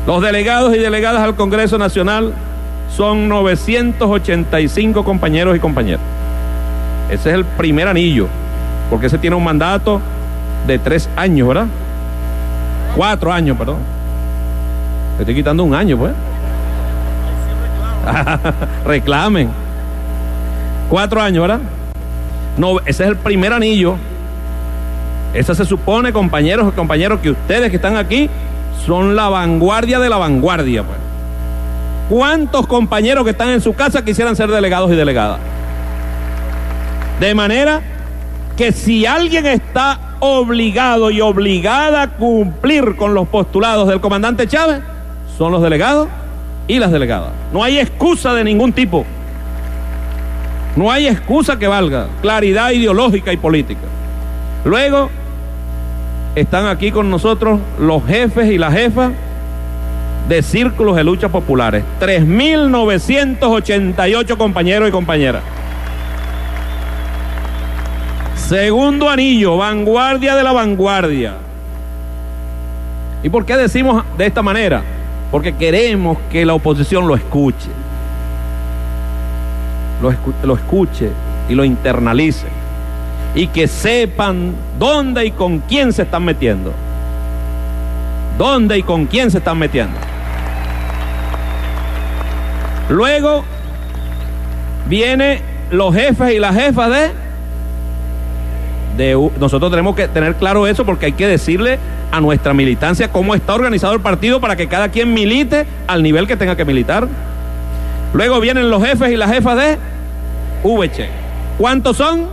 Los delegados y delegadas al Congreso Nacional son 985 compañeros y compañeras. Ese es el primer anillo, porque ese tiene un mandato de 3 años, ¿verdad? 4 años, perdón. Le estoy quitando un año, pues. Reclamen. 4 años, ¿verdad? No, ese es el primer anillo. Ese se supone, compañeros y compañeros, que ustedes que están aquí son la vanguardia de la vanguardia, pues. ¿Cuántos compañeros que están en su casa quisieran ser delegados y delegadas? De manera que si alguien está obligado y obligada a cumplir con los postulados del comandante Chávez, son los delegados y las delegadas. No hay excusa de ningún tipo. No hay excusa que valga. Claridad ideológica y política. Luego están aquí con nosotros los jefes y las jefas de círculos de luchas populares. 3.988 compañeros y compañeras. Segundo anillo, vanguardia de la vanguardia. ¿Y por qué decimos de esta manera? Porque queremos que la oposición lo escuche. Lo escuche y lo internalice. Y que sepan dónde y con quién se están metiendo. ¿Dónde y con quién se están metiendo? Luego vienen los jefes y las jefas nosotros tenemos que tener claro eso, porque hay que decirle a nuestra militancia cómo está organizado el partido para que cada quien milite al nivel que tenga que militar. Luego vienen los jefes y las jefas de VC. ¿Cuántos son?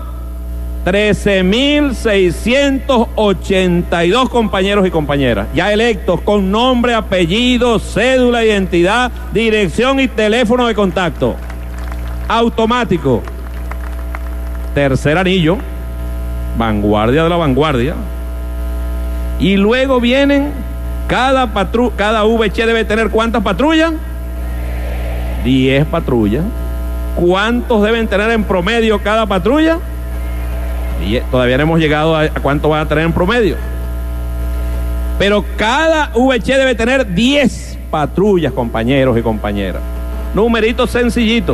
13.682 compañeros y compañeras, ya electos con nombre, apellido, cédula, identidad, dirección y teléfono de contacto. Automático. Tercer anillo, vanguardia de la vanguardia. Y luego vienen, cada VC debe tener ¿cuántas patrullas? 10 patrullas. ¿Cuántos deben tener en promedio cada patrulla? Y todavía no hemos llegado a cuánto van a tener en promedio. Pero cada VC debe tener 10 patrullas, compañeros y compañeras. Numerito sencillito.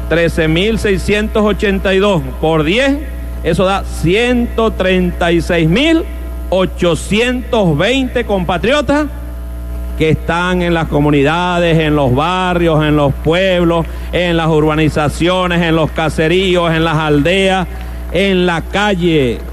13.682 por 10, eso da 136.820 compatriotas que están en las comunidades, en los barrios, en los pueblos, en las urbanizaciones, en los caseríos, en las aldeas, en la calle.